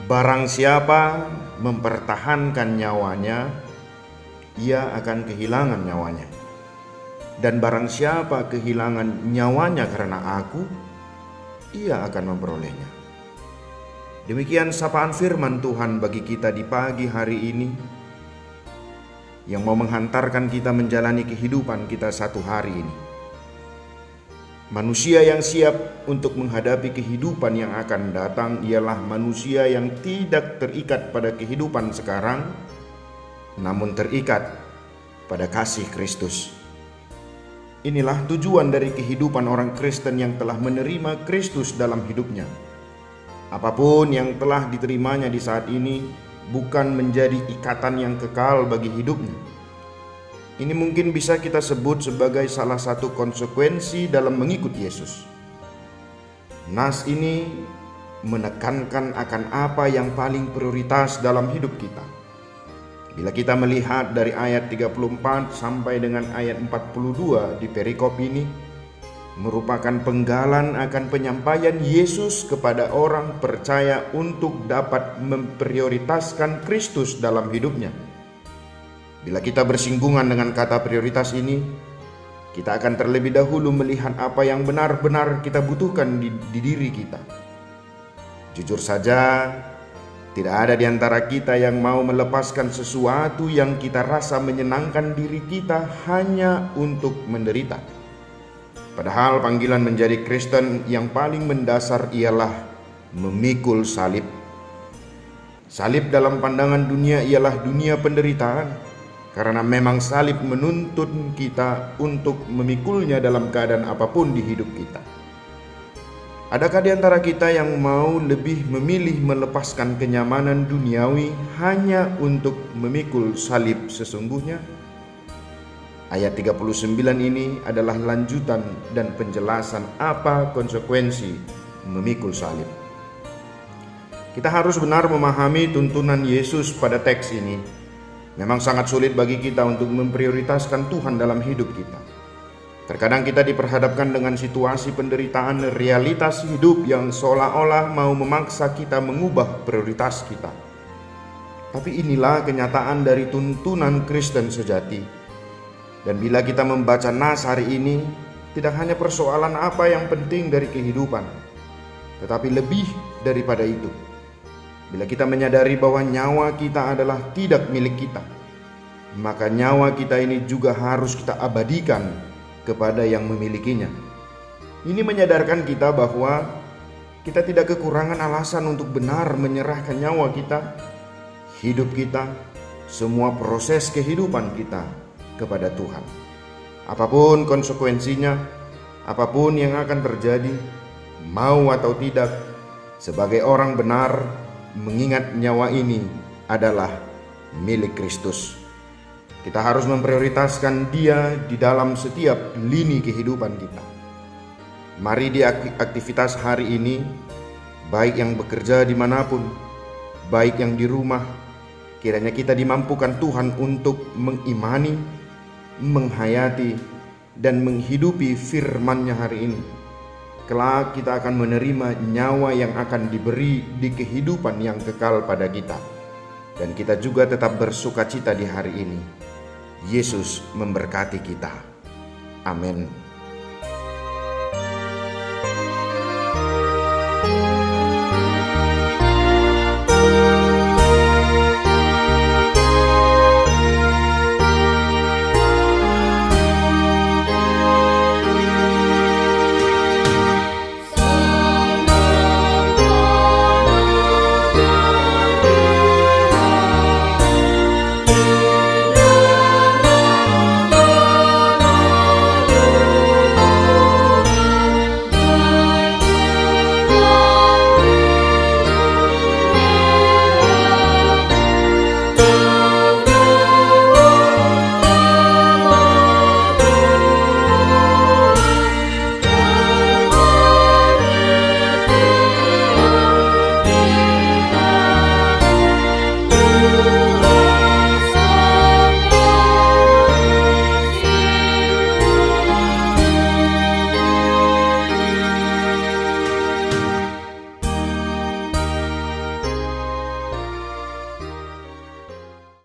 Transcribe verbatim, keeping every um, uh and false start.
Barang siapa mempertahankan nyawanya, ia akan kehilangan nyawanya. Dan barang siapa kehilangan nyawanya karena aku, ia akan memperolehnya. Demikian sapaan firman Tuhan bagi kita di pagi hari ini, yang mau menghantarkan kita menjalani kehidupan kita satu hari ini. Manusia yang siap untuk menghadapi kehidupan yang akan datang ialah manusia yang tidak terikat pada kehidupan sekarang, namun terikat pada kasih Kristus. Inilah tujuan dari kehidupan orang Kristen yang telah menerima Kristus dalam hidupnya. Apapun yang telah diterimanya di saat ini bukan menjadi ikatan yang kekal bagi hidupnya. Ini mungkin bisa kita sebut sebagai salah satu konsekuensi dalam mengikut Yesus. Nas ini menekankan akan apa yang paling prioritas dalam hidup kita. Bila kita melihat dari ayat tiga puluh empat sampai dengan ayat empat puluh dua di perikop ini, merupakan penggalan akan penyampaian Yesus kepada orang percaya untuk dapat memprioritaskan Kristus dalam hidupnya. Bila kita bersinggungan dengan kata prioritas ini, kita akan terlebih dahulu melihat apa yang benar-benar kita butuhkan di, di diri kita. Jujur saja, tidak ada di antara kita yang mau melepaskan sesuatu yang kita rasa menyenangkan diri kita hanya untuk menderita. Padahal panggilan menjadi Kristen yang paling mendasar ialah memikul salib. Salib dalam pandangan dunia ialah dunia penderitaan. Karena memang salib menuntun kita untuk memikulnya dalam keadaan apapun di hidup kita. Adakah di antara kita yang mau lebih memilih melepaskan kenyamanan duniawi hanya untuk memikul salib sesungguhnya? Ayat tiga puluh sembilan ini adalah lanjutan dan penjelasan apa konsekuensi memikul salib. Kita harus benar memahami tuntunan Yesus pada teks ini. Memang sangat sulit bagi kita untuk memprioritaskan Tuhan dalam hidup kita. Terkadang kita diperhadapkan dengan situasi penderitaan realitas hidup yang seolah-olah mau memaksa kita mengubah prioritas kita. Tapi inilah kenyataan dari tuntunan Kristen sejati. Dan bila kita membaca nas hari ini, tidak hanya persoalan apa yang penting dari kehidupan, tetapi lebih daripada itu. Bila kita menyadari bahwa nyawa kita adalah tidak milik kita, maka nyawa kita ini juga harus kita abadikan kepada yang memilikinya. Ini menyadarkan kita bahwa kita tidak kekurangan alasan untuk benar menyerahkan nyawa kita, hidup kita, semua proses kehidupan kita kepada Tuhan. Apapun konsekuensinya, apapun yang akan terjadi, mau atau tidak, sebagai orang benar, mengingat nyawa ini adalah milik Kristus. Kita harus memprioritaskan Dia di dalam setiap lini kehidupan kita. Mari di aktivitas hari ini, baik yang bekerja dimanapun, baik yang di rumah, kiranya kita dimampukan Tuhan untuk mengimani, menghayati, dan menghidupi firman-Nya hari ini. Kelak kita akan menerima nyawa yang akan diberi di kehidupan yang kekal pada kita. Dan kita juga tetap bersukacita di hari ini. Yesus memberkati kita. Amin.